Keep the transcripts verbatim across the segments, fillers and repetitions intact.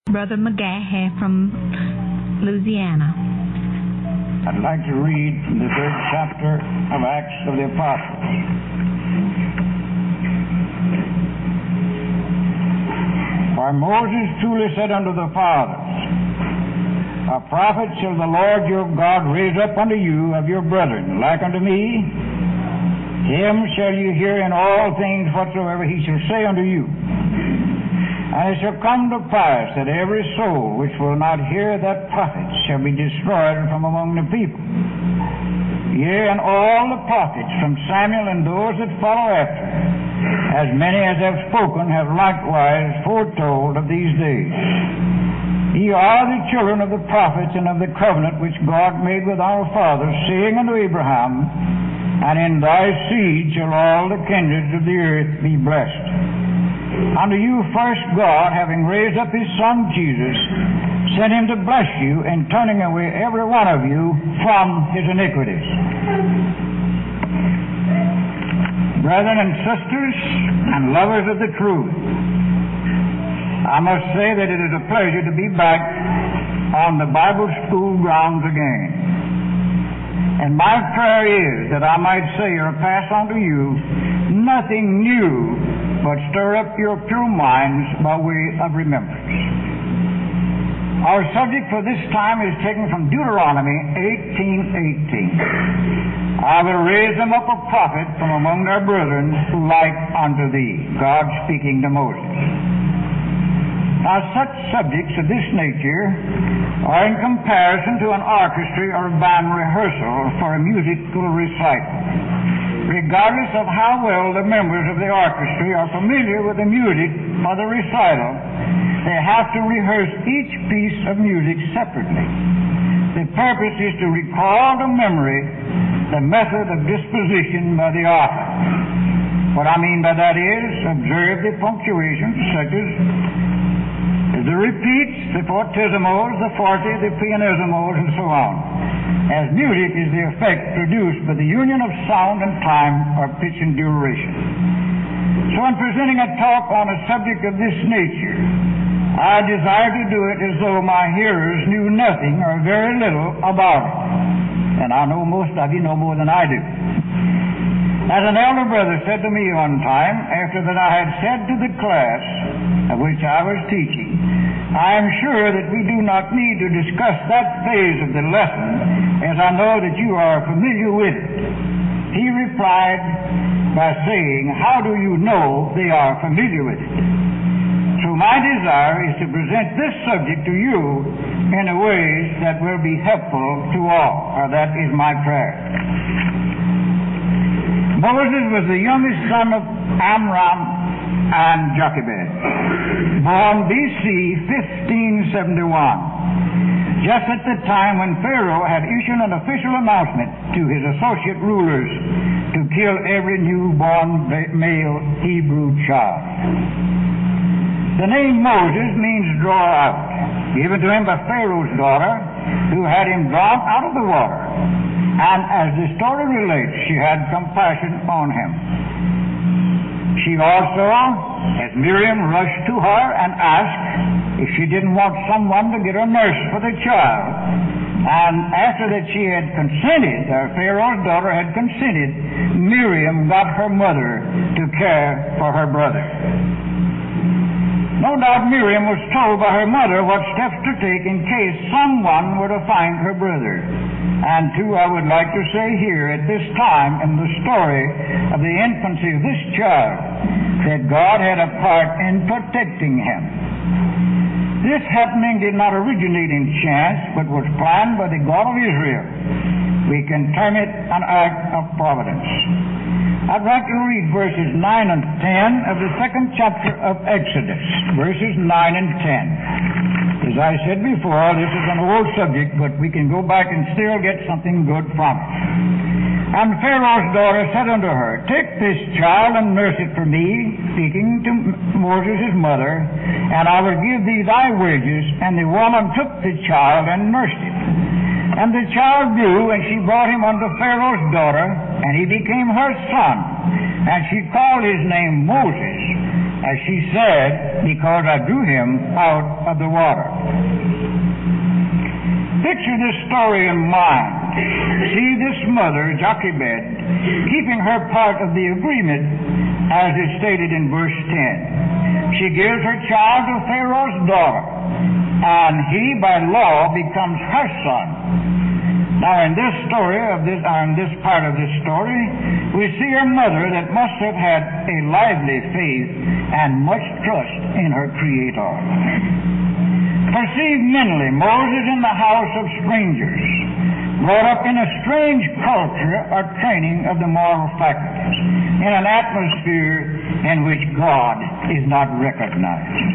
Brother McGahey from Louisiana. I'd like to read from the third chapter of Acts of the Apostles. For Moses truly said unto the fathers, A prophet shall the Lord your God raise up unto you of your brethren, like unto me. Him shall you hear in all things whatsoever he shall say unto you. And it shall come to pass that every soul which will not hear that prophet shall be destroyed from among the people. Yea, and all the prophets from Samuel and those that follow after, as many as have spoken, have likewise foretold of these days. Ye are the children of the prophets and of the covenant which God made with our fathers, saying unto Abraham, And in thy seed shall all the kindreds of the earth be blessed. Unto you first God, having raised up his Son Jesus, sent him to bless you in turning away every one of you from his iniquities. Brethren and sisters and lovers of the truth, I must say that it is a pleasure to be back on the Bible school grounds again. And my prayer is that I might say or pass on to you nothing new, but stir up your pure minds by way of remembrance. Our subject for this time is taken from Deuteronomy eighteen eighteen. I will raise them up a prophet from among their brethren like unto thee. God speaking to Moses. Now, such subjects of this nature are in comparison to an orchestra or band rehearsal for a musical recital. Regardless of how well the members of the orchestra are familiar with the music for the recital, they have to rehearse each piece of music separately. The purpose is to recall to memory the method of disposition by the author. What I mean by that is, observe the punctuations such as the repeats, the fortissimos, the forte, the pianissimos, and so on, as music is the effect produced by the union of sound and time, or pitch and duration. So in presenting a talk on a subject of this nature, I desire to do it as though my hearers knew nothing or very little about it. And I know most of you know more than I do. As an elder brother said to me one time, after that I had said to the class of which I was teaching, I am sure that we do not need to discuss that phase of the lesson, as I know that you are familiar with it. He replied by saying, How do you know they are familiar with it? So my desire is to present this subject to you in a way that will be helpful to all, or that is my prayer. Moses was the youngest son of Amram and Jochebed, born B C fifteen seventy-one, just at the time when Pharaoh had issued an official announcement to his associate rulers to kill every newborn male Hebrew child. The name Moses means draw out, given to him by Pharaoh's daughter, who had him drawn out of the water. And as the story relates, she had compassion on him. She also, as Miriam rushed to her and asked if she didn't want someone to get a nurse for the child. And after that she had consented, or Pharaoh's daughter had consented, Miriam got her mother to care for her brother. No doubt Miriam was told by her mother what steps to take in case someone were to find her brother. And too, I would like to say here at this time in the story of the infancy of this child that God had a part in protecting him. This happening did not originate in chance, but was planned by the God of Israel. We can term it an act of providence. I'd like to read verses nine and ten of the second chapter of Exodus, verses nine and ten. As I said before, this is an old subject, but we can go back and still get something good from it. And Pharaoh's daughter said unto her, Take this child and nurse it for me, speaking to Moses his mother, and I will give thee thy wages. And the woman took the child and nursed it. And the child grew, and she brought him unto Pharaoh's daughter, and he became her son. And she called his name Moses. as she said, because I drew him out of the water. Picture this story in mind. See this mother, Jochebed, keeping her part of the agreement as is stated in verse ten. She gives her child to Pharaoh's daughter, and he by law becomes her son. Now in this story of this, or in this part of this story, we see a mother that must have had a lively faith and much trust in her Creator. Perceive mentally Moses in the house of strangers, brought up in a strange culture or training of the moral faculties, in an atmosphere in which God is not recognized.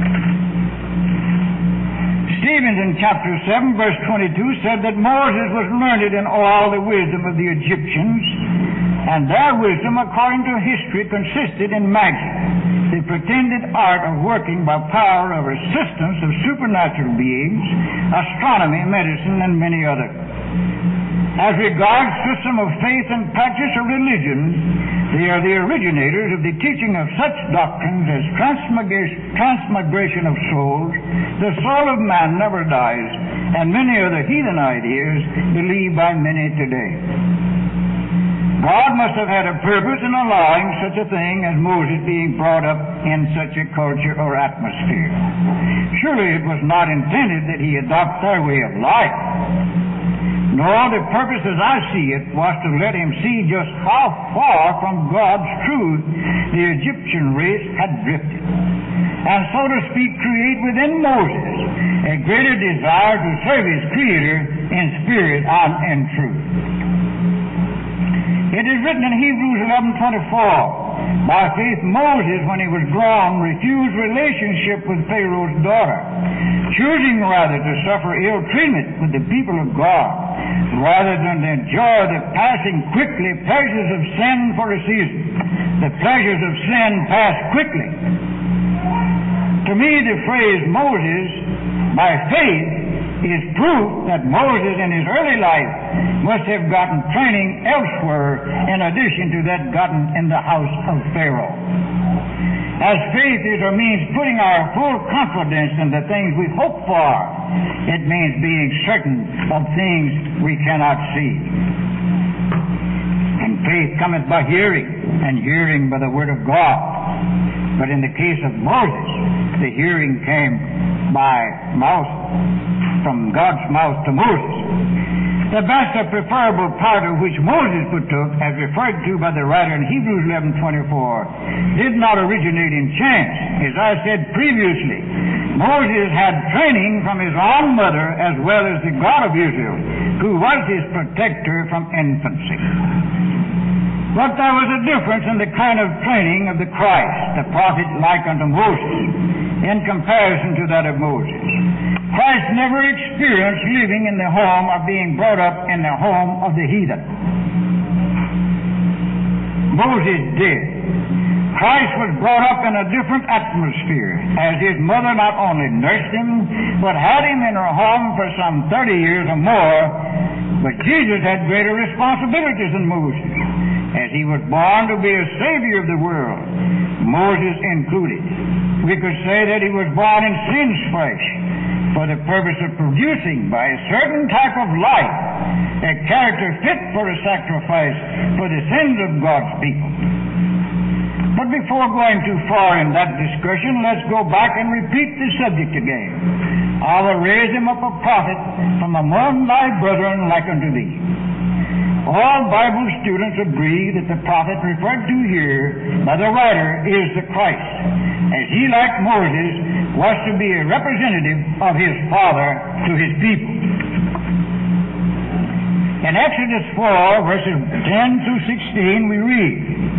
Stevens in chapter seven, verse twenty-two said that Moses was learned in all the wisdom of the Egyptians, and their wisdom, according to history, consisted in magic, the pretended art of working by power of assistance of supernatural beings, astronomy, medicine, and many others. As regards system of faith and practice of religion, they are the originators of the teaching of such doctrines as transmigration, transmigration of souls, the soul of man never dies, and many other heathen ideas believed by many today. God must have had a purpose in allowing such a thing as Moses being brought up in such a culture or atmosphere. Surely it was not intended that he adopt their way of life. No, the purpose as I see it was to let him see just how far from God's truth the Egyptian race had drifted, and so to speak create within Moses a greater desire to serve his Creator in spirit and in truth. It is written in Hebrews eleven twenty-four, by faith Moses, when he was grown, refused relationship with Pharaoh's daughter, choosing rather to suffer ill treatment with the people of God, rather than to enjoy the passing quickly pleasures of sin for a season. The pleasures of sin pass quickly. To me, the phrase Moses, by faith, is proof that Moses in his early life must have gotten training elsewhere in addition to that gotten in the house of Pharaoh. As faith is or means putting our full confidence in the things we hope for, it means being certain of things we cannot see. And faith cometh by hearing, and hearing by the word of God. But in the case of Moses, the hearing came by mouth, from God's mouth to Moses. The best or preferable part of which Moses partook, as referred to by the writer in Hebrews eleven twenty-four, did not originate in chance. As I said previously, Moses had training from his own mother as well as the God of Israel, who was his protector from infancy. But there was a difference in the kind of training of the Christ, the prophet like unto Moses, in comparison to that of Moses. Christ never experienced living in the home or being brought up in the home of the heathen. Moses did. Christ was brought up in a different atmosphere, as his mother not only nursed him, but had him in her home for some thirty years or more. But Jesus had greater responsibilities than Moses, as he was born to be a Savior of the world, Moses included. We could say that he was born in sin's flesh, for the purpose of producing by a certain type of life a character fit for a sacrifice for the sins of God's people. But before going too far in that discussion, let's go back and repeat the subject again. I will raise him up a prophet from among thy brethren like unto thee. All Bible students agree that the prophet referred to here by the writer is the Christ, as he, like Moses, was to be a representative of his Father to his people. In Exodus four, verses ten through sixteen, we read,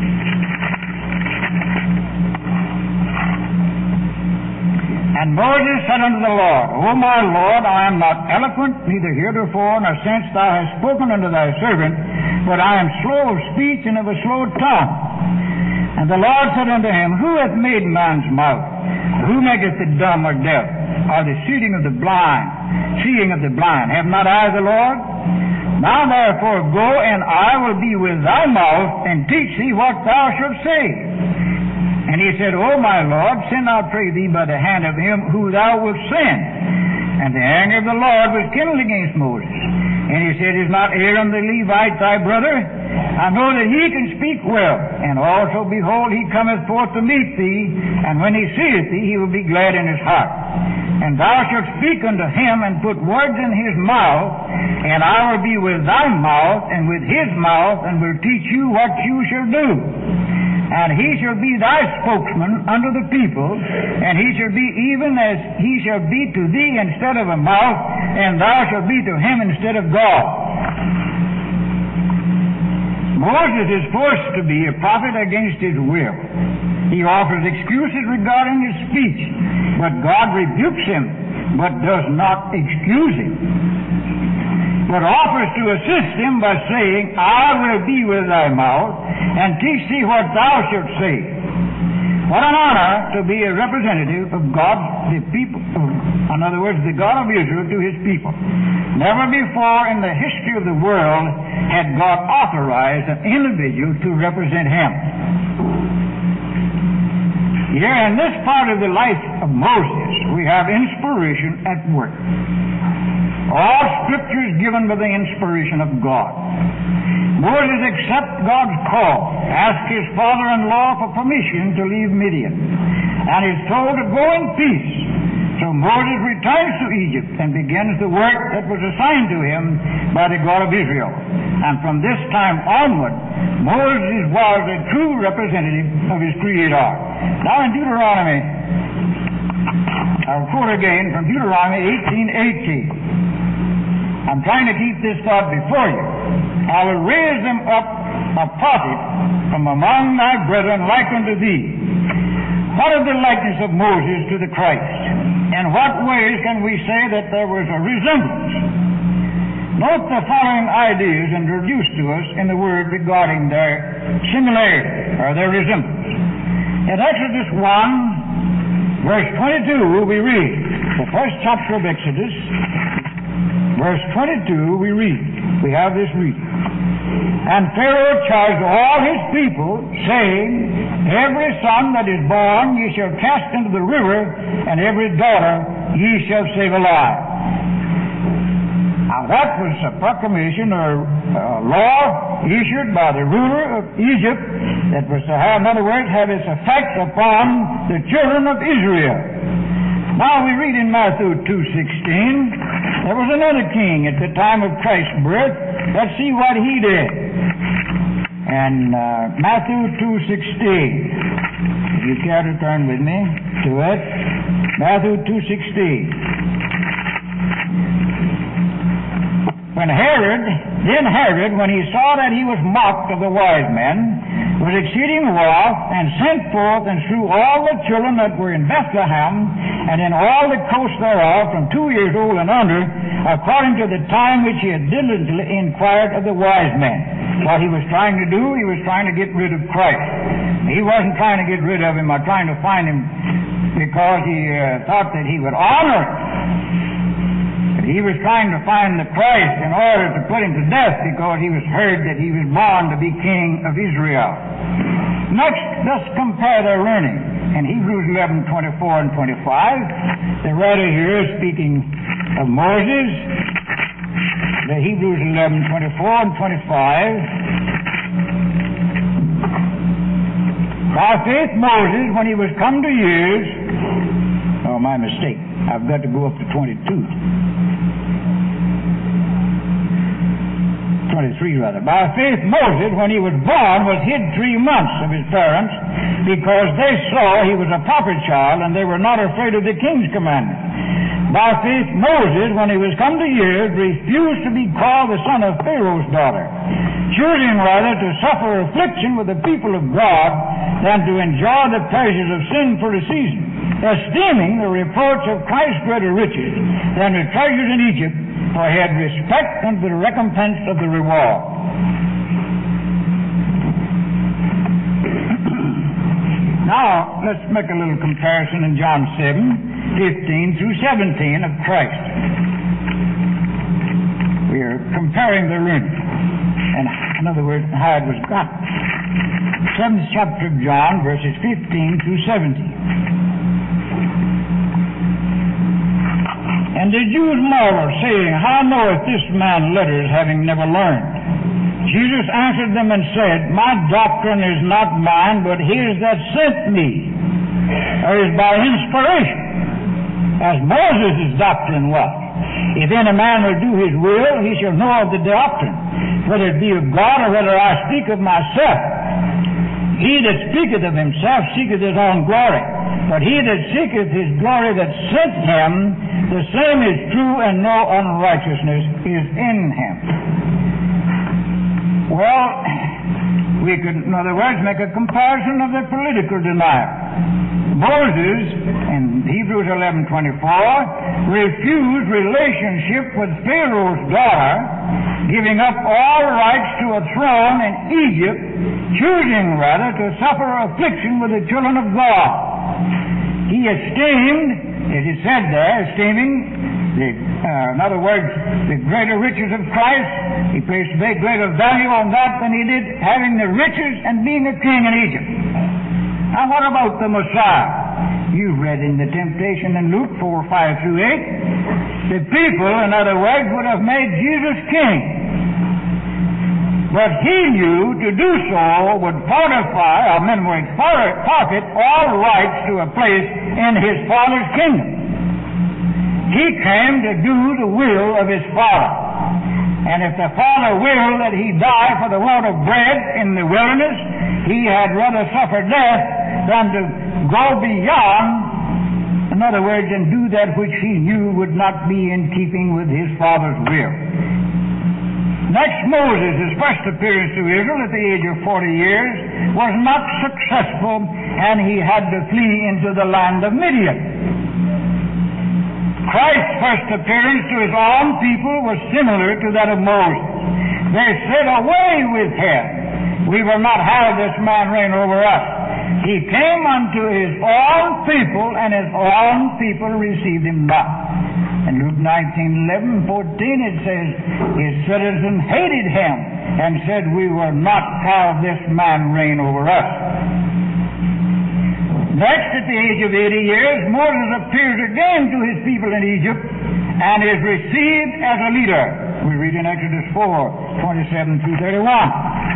And Moses said unto the Lord, O my Lord, I am not eloquent, neither heretofore, nor since thou hast spoken unto thy servant, but I am slow of speech and of a slow tongue. And the Lord said unto him, Who hath made man's mouth? Who maketh the dumb or deaf, or the seeing of the blind, seeing of the blind? Have not I the Lord? Now therefore go, and I will be with thy mouth, and teach thee what thou shalt say. And he said, O my Lord, send, I pray thee, by the hand of him who thou wilt send. And the anger of the Lord was kindled against Moses. And he said, Is not Aaron the Levite thy brother? I know that he can speak well. And also, behold, he cometh forth to meet thee, and when he seeth thee, he will be glad in his heart. And thou shalt speak unto him, and put words in his mouth, and I will be with thy mouth, and with his mouth, and will teach you what you shall do. And he shall be thy spokesman unto the people, and he shall be even as he shall be to thee instead of a mouth, and thou shalt be to him instead of God. Moses is forced to be a prophet against his will. He offers excuses regarding his speech, but God rebukes him, but does not excuse him, but offers to assist him by saying, I will be with thy mouth, and teach thee what thou shalt say. What an honor to be a representative of God, the people, in other words, the God of Israel to his people. Never before in the history of the world had God authorized an individual to represent him. Here in this part of the life of Moses, we have inspiration at work. All Scripture is given by the inspiration of God. Moses accepts God's call, asks his father-in-law for permission to leave Midian, and is told to go in peace. So Moses returns to Egypt and begins the work that was assigned to him by the God of Israel. And from this time onward, Moses was a true representative of his Creator. Now in Deuteronomy, I'll quote again from Deuteronomy eighteen eighteen. I'm trying to keep this thought before you. I will raise them up a prophet from among thy brethren like unto thee. What is the likeness of Moses to the Christ? In what ways can we say that there was a resemblance? Note the following ideas introduced to us in the Word regarding their similarity or their resemblance. In Exodus one, verse twenty-two, we read, the first chapter of Exodus, verse twenty-two, we read, we have this reading. And Pharaoh charged all his people, saying, Every son that is born ye shall cast into the river, and every daughter ye shall save alive. Now that was a proclamation or a law issued by the ruler of Egypt that was to have, in other words, have its effect upon the children of Israel. Now we read in Matthew two sixteen, there was another king at the time of Christ's birth. Let's see what he did. And uh, Matthew two sixteen, if you care to turn with me to it, Matthew two sixteen. When Herod, then Herod, when he saw that he was mocked of the wise men, was exceeding wroth, and sent forth and slew all the children that were in Bethlehem, and in all the coast thereof, from two years old and under, according to the time which he had diligently inquired of the wise men. What he was trying to do, he was trying to get rid of Christ. He wasn't trying to get rid of him or trying to find him because he uh, thought that he would honor him. He was trying to find the Christ in order to put him to death because he was heard that he was born to be king of Israel. Next, let's compare their learning. In Hebrews eleven twenty-four and twenty-five, the writer here is speaking of Moses. The Hebrews eleven twenty-four and twenty-five. By faith Moses, when he was come to years, oh, my mistake. I've got to go up to twenty-two. twenty-three rather. By faith Moses, when he was born, was hid three months of his parents, because they saw he was a proper child, and they were not afraid of the king's commandment. By faith Moses, when he was come to years, refused to be called the son of Pharaoh's daughter, choosing rather to suffer affliction with the people of God than to enjoy the pleasures of sin for a season, esteeming the reproach of Christ's greater riches than the treasures in Egypt, for he had respect unto the recompense of the reward. Now, let's make a little comparison in John seven, fifteen through seventeen of Christ. We are comparing the learning, and in other words, how it was got. seventh chapter of John, verses fifteen through seventeen. And the Jews marveled, saying, How knoweth this man letters, having never learned? Jesus answered them and said, My doctrine is not mine, but his that sent me. Or is by inspiration, as Moses' doctrine was. If any man will do his will, he shall know of the doctrine, whether it be of God or whether I speak of myself. He that speaketh of himself seeketh his own glory, but he that seeketh his glory that sent him, the same is true, and no unrighteousness is in him. Well, we could, in other words, make a comparison of the political denier. Moses, in Hebrews eleven twenty-four, refused relationship with Pharaoh's daughter, giving up all rights to a throne in Egypt, choosing rather to suffer affliction with the children of God. He esteemed, as it said there, esteeming, the, uh, in other words, the greater riches of Christ. He placed very greater value on that than he did having the riches and being a king in Egypt. Now what about the Messiah? You've read in the temptation in Luke four, five through eight. The people, in other words, would have made Jesus king. But he knew to do so would fortify, or men would forfeit all rights to a place in his Father's kingdom. He came to do the will of his Father. And if the Father willed that he die for the want of bread in the wilderness, he had rather suffer death than to go beyond, in other words, and do that which he knew would not be in keeping with his Father's will. Next, Moses, his first appearance to Israel at the age of forty years, was not successful, and he had to flee into the land of Midian. Christ's first appearance to his own people was similar to that of Moses. They said, Away with him! We will not have this man reign over us. He came unto his own people, and his own people received him not. In Luke nineteen, eleven, fourteen, it says, His citizens hated him, and said, We will not have this man reign over us. Next, at the age of eighty years, Moses appears again to his people in Egypt and is received as a leader. We read in Exodus four, twenty-seven through thirty-one.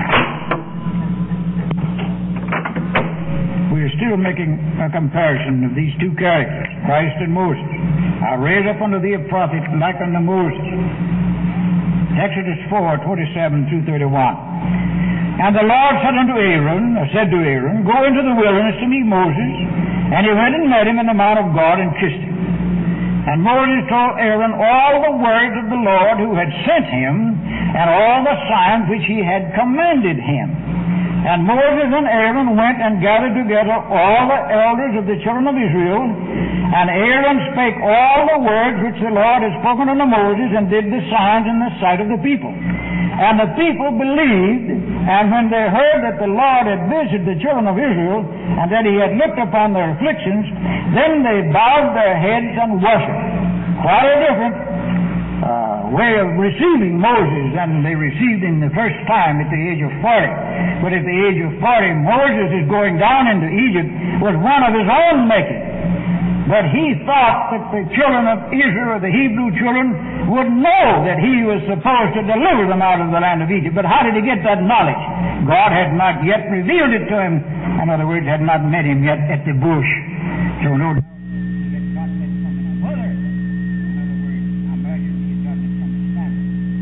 We are still making a comparison of these two characters, Christ and Moses. I raise up unto thee a prophet like unto Moses. Exodus four, twenty-seven through thirty-one. And the Lord said unto Aaron, or said to Aaron, Go into the wilderness to meet Moses. And he went and met him in the mount of God and kissed him. And Moses told Aaron all the words of the Lord who had sent him, and all the signs which he had commanded him. And Moses and Aaron went and gathered together all the elders of the children of Israel. And Aaron spake all the words which the Lord had spoken unto Moses, and did the signs in the sight of the people. And the people believed, and when they heard that the Lord had visited the children of Israel, and that he had looked upon their afflictions, then they bowed their heads and worshipped. Quite a different uh, way of receiving Moses than they received him the first time at the age of forty. But at the age of forty, Moses is going down into Egypt with one of his own making. But he thought that the children of Israel, or the Hebrew children, would know that he was supposed to deliver them out of the land of Egypt. But how did he get that knowledge? God had not yet revealed it to him. In other words, had not met him yet at the bush. So no doubt he had got that from his mother. In other words, I imagine he had got it from his family.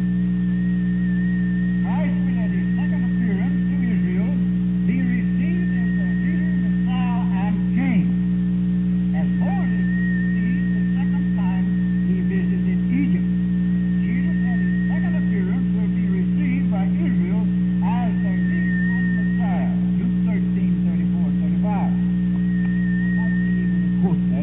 Christ will at his second appearance to Israel be received as the leader, Messiah, and King. As Moses received the second time he visited Egypt, Jesus at his second appearance will be received by Israel as their leader and Messiah. Luke thirteen, thirty-four, thirty-five. I might be able to quote that.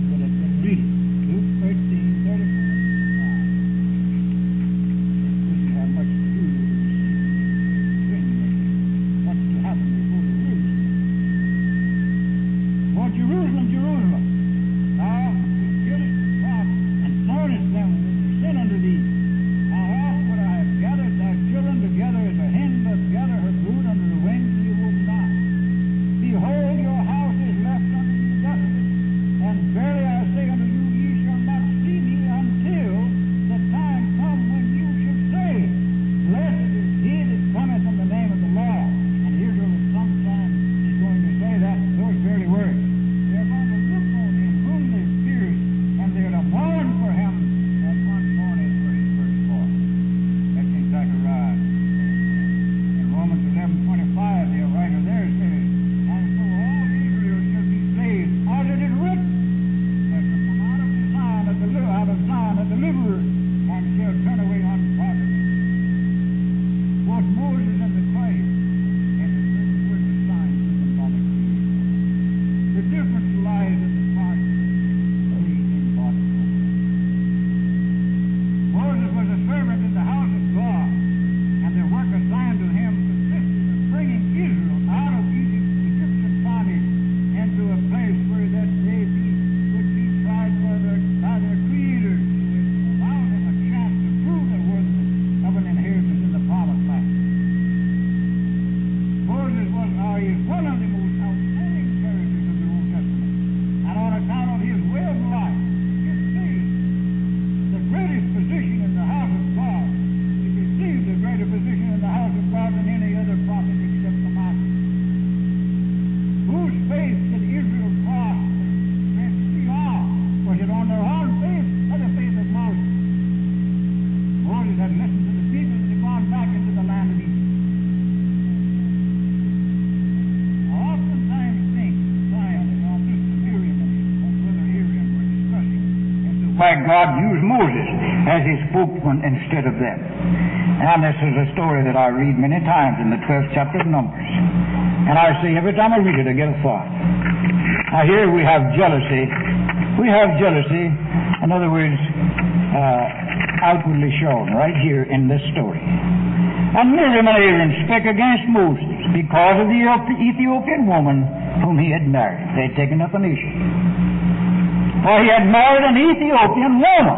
Moses as his spokesman instead of them. And this is a story that I read many times in the twelfth chapter of Numbers. And I say every time I read it, I get a thought. Now here we have jealousy. We have jealousy, in other words, uh, outwardly shown right here in this story. And Miriam and Aaron spake against Moses because of the Ethiopian woman whom he had married. They had taken up an issue. For he had married an Ethiopian woman.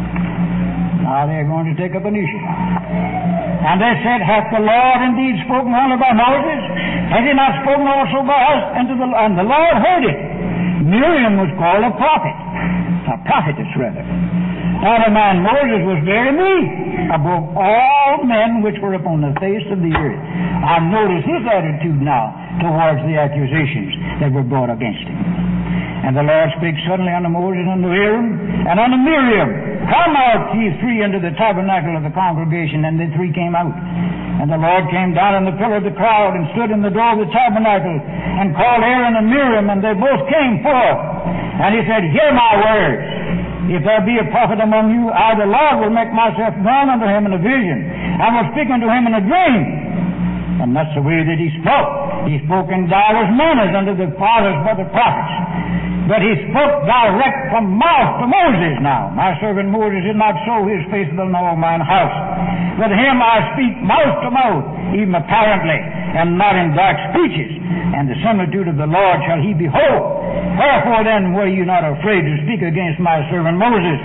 Now they are going to take up an issue. And they said, hath the Lord indeed spoken only by Moses? Has he not spoken also by us? And, to the, and the Lord heard it. Miriam was called a prophet. A prophetess, rather. Now the man Moses was very meek above all men which were upon the face of the earth. I notice his attitude now towards the accusations that were brought against him. And the Lord spake suddenly unto Moses and unto Aaron and unto Miriam, Come out, ye three, into the tabernacle of the congregation. And the three came out. And the Lord came down in the pillar of the cloud and stood in the door of the tabernacle and called Aaron and Miriam, and they both came forth. And he said, Hear my words. If there be a prophet among you, I, the Lord, will make myself known unto him in a vision, and will speak unto him in a dream. And that's the way that he spoke. He spoke in divers manners unto the fathers by the prophets. But he spoke direct from mouth to Moses now. My servant Moses is not so, he is faithful in all mine house. With him I speak mouth to mouth, even apparently, and not in dark speeches. And the similitude of the Lord shall he behold. Wherefore then were you not afraid to speak against my servant Moses?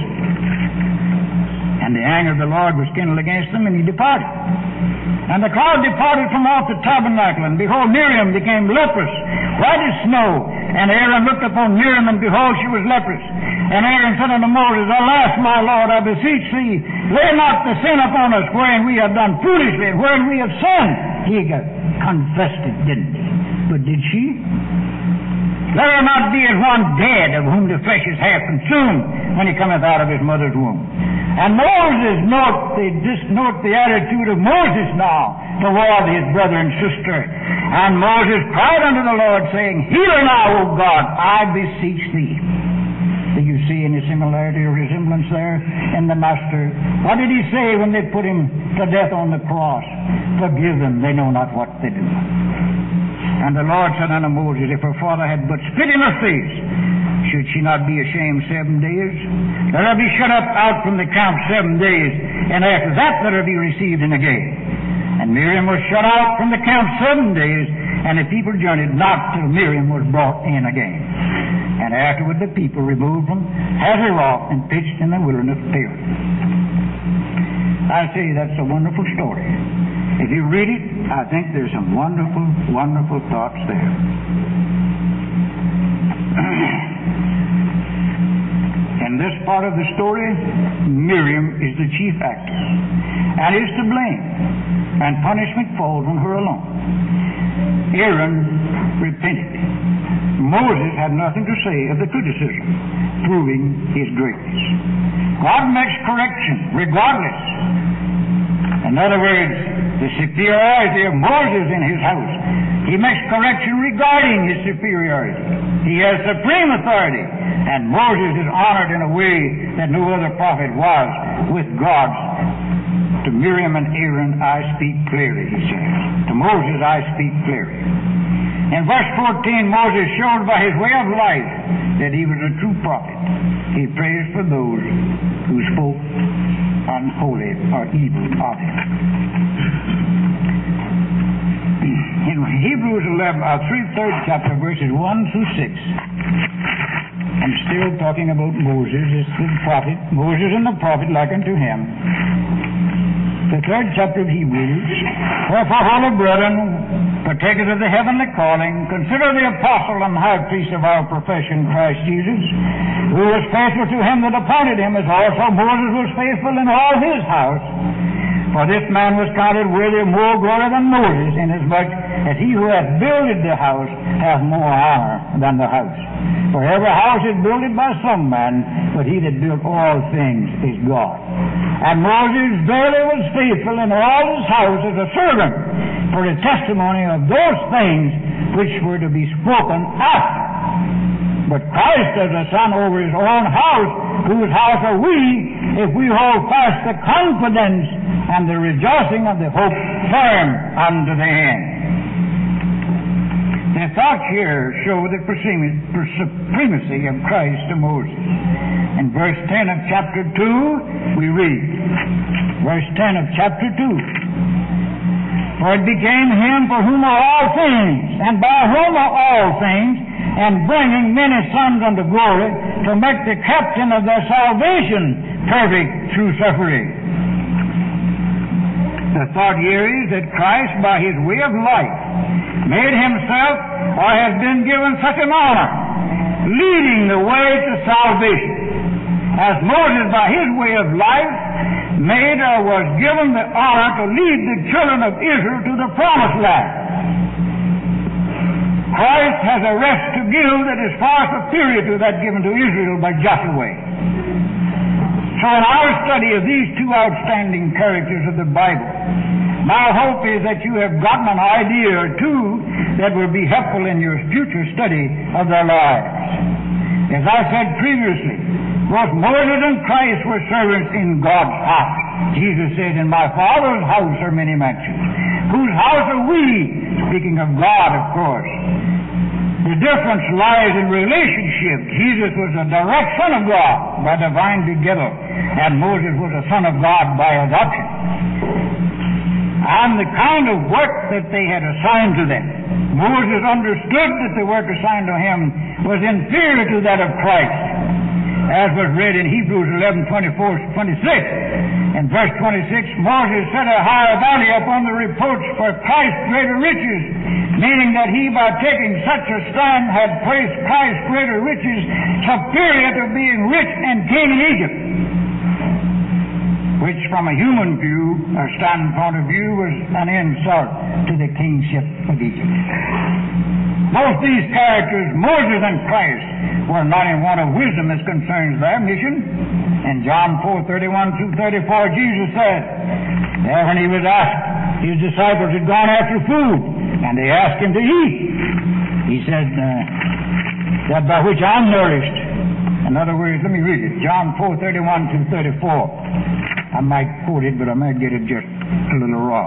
And the anger of the Lord was kindled against them, and he departed. And the cloud departed from off the tabernacle, and behold, Miriam became leprous, white as snow. And Aaron looked upon Miriam, and behold, she was leprous. And Aaron said unto Moses, Alas, my Lord, I beseech thee, lay not the sin upon us, wherein we have done foolishly, and wherein we have sinned. He confessed it, didn't he? But did she? Let her not be as one dead, of whom the flesh is half consumed, when he cometh out of his mother's womb. And Moses, note the, just note the attitude of Moses now toward his brother and sister. And Moses cried unto the Lord, saying, Heal her now, O God, I beseech thee. Do you see any similarity or resemblance there in the Master? What did he say when they put him to death on the cross? Forgive them, they know not what they do. And the Lord said unto Moses, If her father had but spit in her face, should she not be ashamed seven days? Let her be shut up out from the camp seven days, and after that let her be received in again. And Miriam was shut out from the camp seven days, and the people journeyed not till Miriam was brought in again. And afterward the people removed from Hazeroth and pitched in the wilderness of Paran. I say that's a wonderful story. If you read it, I think there's some wonderful, wonderful thoughts there. In this part of the story, Miriam is the chief actor and is to blame, and punishment falls on her alone. Aaron repented. Moses had nothing to say of the criticism, proving his greatness. God makes correction regardless. In other words, the superiority of Moses in his house. He makes correction regarding his superiority. He has supreme authority, and Moses is honored in a way that no other prophet was with God. To Miriam and Aaron I speak clearly, he says. To Moses I speak clearly. In verse fourteen, Moses showed by his way of life that he was a true prophet. He prays for those who spoke unholy or evil of him. In Hebrews eleven, uh, three, third chapter, verses one through six, I'm still talking about Moses, it's the prophet, Moses and the prophet like unto him. The third chapter of Hebrews, Wherefore, holy brethren, partakers of the heavenly calling, consider the apostle and high priest of our profession, Christ Jesus, who was faithful to him that appointed him, as also Moses was faithful in all his house. For this man was counted worthy of more glory than Moses, inasmuch as he who hath builded the house hath more honor than the house. For every house is builded by some man, but he that built all things is God. And Moses verily was faithful in all his house as a servant, for the testimony of those things which were to be spoken after. But Christ as a son over his own house, whose house are we, if we hold fast the confidence and the rejoicing of the hope firm unto the end. The thoughts here show the supremacy of Christ to Moses. In verse ten of chapter two, we read, verse ten of chapter two, for it became him for whom are all things, and by whom are all things, and bringing many sons unto glory, to make the captain of their salvation perfect through suffering. The thought here is that Christ, by his way of life, made himself or has been given such an honor, leading the way to salvation, as Moses, by his way of life, made or was given the honor to lead the children of Israel to the promised land. Christ has a rest to give that is far superior to that given to Israel by Joshua. So in our study of these two outstanding characters of the Bible, my hope is that you have gotten an idea or two that will be helpful in your future study of their lives. As I said previously, both Moses and Christ were servants in God's house. Jesus said, in my Father's house are many mansions. Whose house are we? Speaking of God, of course. The difference lies in relationship. Jesus was a direct Son of God by divine begettal, and Moses was a Son of God by adoption. And the kind of work that they had assigned to them. Moses understood that the work assigned to him was inferior to that of Christ, as was read in Hebrews eleven, twenty-four, twenty-six. In verse twenty-six, Moses set a higher value upon the reproach for Christ's greater riches, meaning that he, by taking such a stand, had placed Christ's greater riches superior to being rich and king in Egypt, which from a human view, or standpoint of view, was an insult to the kingship of Egypt. Both these characters, Moses and Christ, were not in want of wisdom as concerns their mission. In John four, thirty-one through thirty-four, Jesus said, there when he was asked, his disciples had gone after food, and they asked him to eat. He said, uh, that by which I'm nourished. In other words, let me read it. John four, thirty-one through thirty-four. I might quote it, but I might get it just a little raw.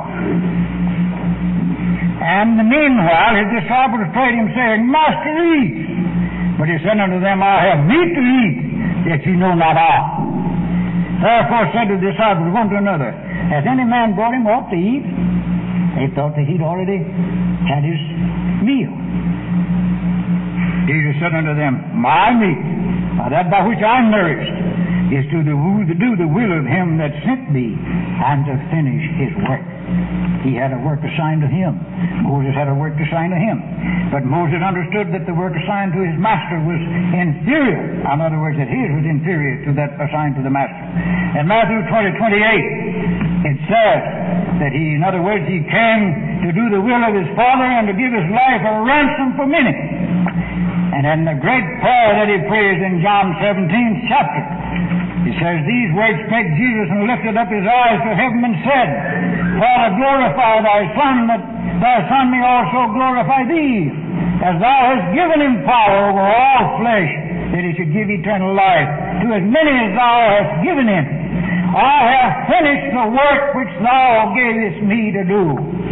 And meanwhile his disciples prayed him, saying, Master, eat. But he said unto them, I have meat to eat, that ye know not of. Therefore said the disciples one to another, has any man brought him aught to eat? They thought that he'd already had his meal. Jesus said unto them, my meat, or that by which I'm nourished, is to do, to do the will of him that sent me, and to finish his work. He had a work assigned to him. Moses had a work assigned to him. But Moses understood that the work assigned to his master was inferior. In other words, that his was inferior to that assigned to the master. In Matthew twenty, twenty-eight, it says that he, in other words, he came to do the will of his Father and to give his life a ransom for many. And in the great prayer that he prays in John seventeenth chapter, he says, these words spake Jesus, and lifted up his eyes to heaven and said, Father, glorify thy Son, that thy Son may also glorify thee, as thou hast given him power over all flesh, that he should give eternal life to as many as thou hast given him. I have finished the work which thou gavest me to do.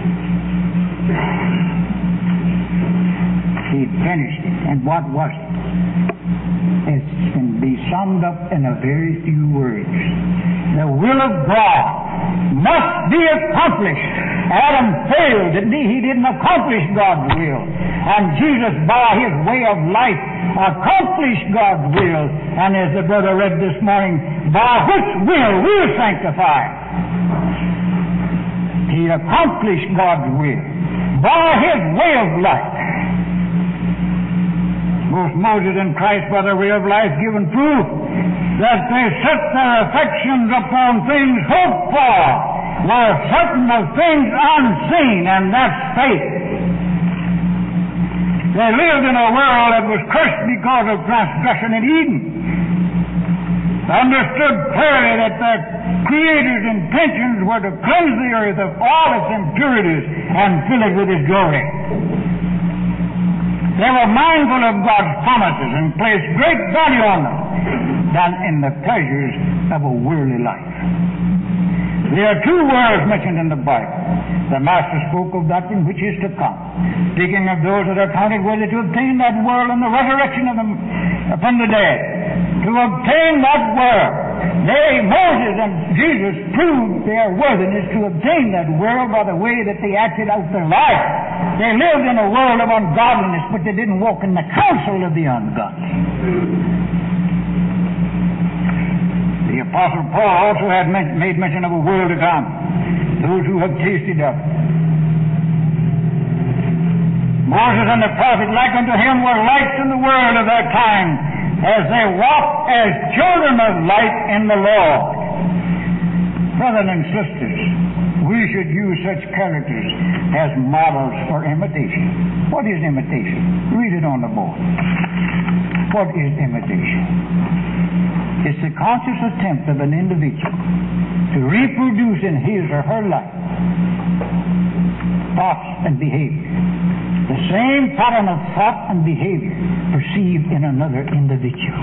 He finished it. And what was it? It can be summed up in a very few words. The will of God must be accomplished. Adam failed, didn't he? He didn't accomplish God's will. And Jesus, by his way of life, accomplished God's will. And as the brother read this morning, by which will we're sanctified. He accomplished God's will by his way of life. Both Moses and Christ, by their way of life, given proof that they set their affections upon things hoped for, were certain of things unseen, and that's faith. They lived in a world that was cursed because of transgression in Eden. They understood clearly that their Creator's intentions were to cleanse the earth of all its impurities and fill it with His glory. They were mindful of God's promises and placed great value on them. than in the pleasures of a worldly life. There are two worlds mentioned in the Bible. The Master spoke of that in which is to come, speaking of those that are counted worthy to obtain that world and the resurrection of them from the dead. To obtain that world, they, Moses and Jesus, proved their worthiness to obtain that world by the way that they acted out their life. They lived in a world of ungodliness, but they didn't walk in the counsel of the ungodly. The Apostle Paul also had made mention of a world to come, those who have tasted of it. Moses and the prophet, like unto him, were lights in the world of their time, as they walked as children of light in the Lord. Brothers and sisters, we should use such characters as models for imitation. What is imitation? Read it on the board. What is imitation? It's the conscious attempt of an individual to reproduce in his or her life thoughts and behavior, the same pattern of thought and behavior perceived in another individual.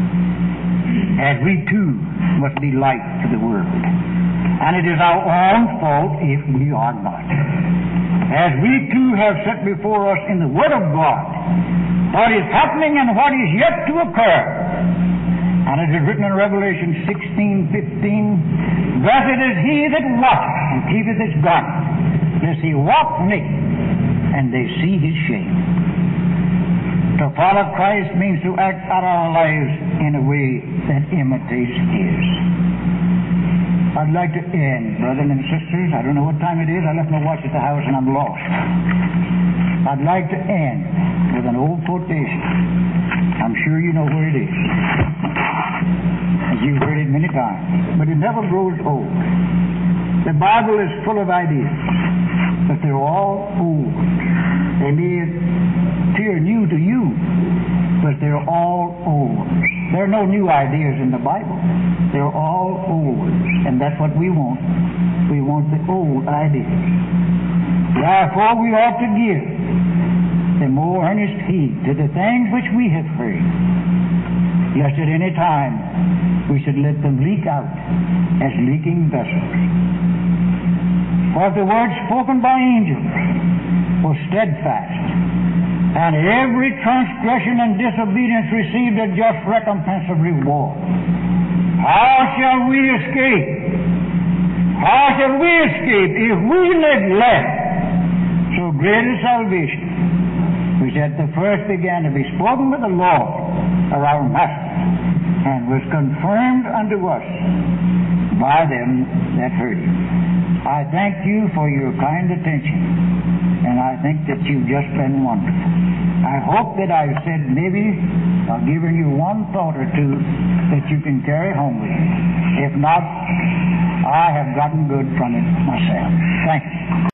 As we too must be light to the world. And it is our own fault if we are not. As we too have set before us in the Word of God what is happening and what is yet to occur. And it is written in Revelation sixteen fifteen, blessed is he that watcheth and keepeth his garment, lest he walk naked, and they see his shame. To follow Christ means to act out our lives in a way that imitates his. I'd like to end, brothers and sisters. I don't know what time it is. I left my watch at the house and I'm lost. I'd like to end with an old quotation. I'm sure you know where it is. You've heard it many times. But it never grows old. The Bible is full of ideas, but they're all old. They may appear new to you, but they're all old. There are no new ideas in the Bible. They're all old. And that's what we want. We want the old ideas. Therefore, we ought to give the more earnest heed to the things which we have heard, lest at any time we should let them leak out as leaking vessels. For the word spoken by angels was steadfast, and every transgression and disobedience received a just recompense of reward. How shall we escape? How shall we escape if we neglect so great a salvation, which at the first began to be spoken with the Lord of our Master, and was confirmed unto us by them that heard it? I thank you for your kind attention, and I think that you've just been wonderful. I hope that I've said maybe I've given you one thought or two that you can carry home with you. If not, I have gotten good from it myself. Thank you.